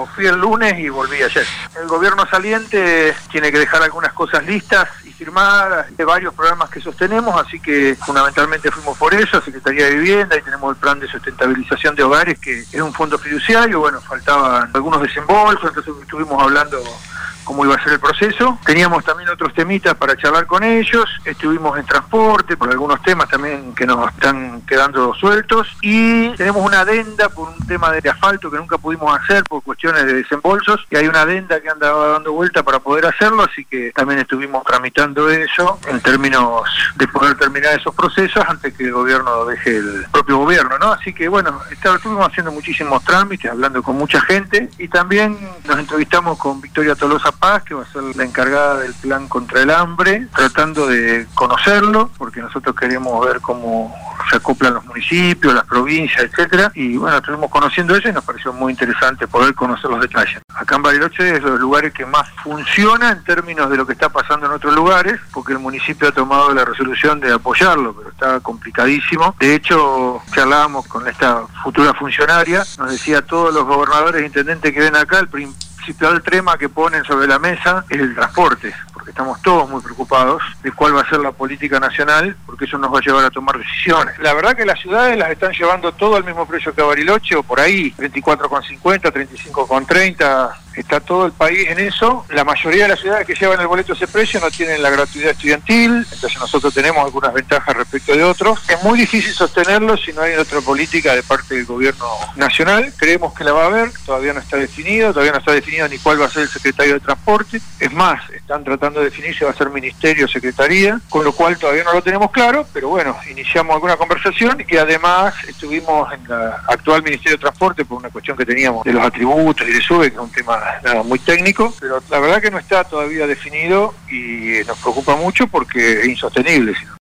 Fui el lunes y volví ayer. El gobierno saliente tiene que dejar algunas cosas listas y firmar de varios programas que sostenemos, así que fundamentalmente fuimos por eso, Secretaría de Vivienda, y tenemos el plan de sustentabilización de hogares, que es un fondo fiduciario. Bueno, faltaban algunos desembolsos, entonces estuvimos hablando cómo iba a ser el proceso. Teníamos también otros temitas para charlar con ellos, estuvimos en transporte por algunos temas también que nos están quedando sueltos, y tenemos una adenda por un tema de asfalto que nunca pudimos hacer por cuestiones de desembolsos, y hay una adenda que andaba dando vuelta para poder hacerlo, así que también estuvimos tramitando eso en términos de poder terminar esos procesos antes que el gobierno lo deje el propio gobierno, ¿no? Así que bueno, estuvimos haciendo muchísimos trámites, hablando con mucha gente, y también nos entrevistamos con Victoria Tolosa Paz, que va a ser la encargada del plan contra el hambre, tratando de conocerlo, porque nosotros queremos ver cómo se acoplan los municipios, las provincias, etcétera, y bueno, estuvimos conociendo eso y nos pareció muy interesante poder conocer los detalles. Acá en Bariloche es de los lugares que más funciona en términos de lo que está pasando en otros lugares, porque el municipio ha tomado la resolución de apoyarlo, pero está complicadísimo. De hecho, charlábamos con esta futura funcionaria, nos decía: todos los gobernadores e intendentes que ven acá, el principal tema que ponen sobre la mesa es el transporte, porque estamos todos muy preocupados de cuál va a ser la política nacional, porque eso nos va a llevar a tomar decisiones. La verdad que las ciudades las están llevando todo al mismo precio que Bariloche, o por ahí, 34,50, 35,30, está todo el país en eso. La mayoría de las ciudades que llevan el boleto a ese precio no tienen la gratuidad estudiantil, entonces nosotros tenemos algunas ventajas respecto de otros. Es muy difícil sostenerlo si no hay otra política de parte del gobierno nacional. Creemos que la va a haber, todavía no está definido ni cuál va a ser el secretario de Transporte. Es más, están tratando de definir si va a ser ministerio o secretaría, con lo cual todavía no lo tenemos claro, pero bueno, iniciamos alguna conversación, y además estuvimos en la actual Ministerio de Transporte por una cuestión que teníamos de los atributos y de SUBE, que es un tema muy técnico, pero la verdad que no está todavía definido y nos preocupa mucho porque es insostenible.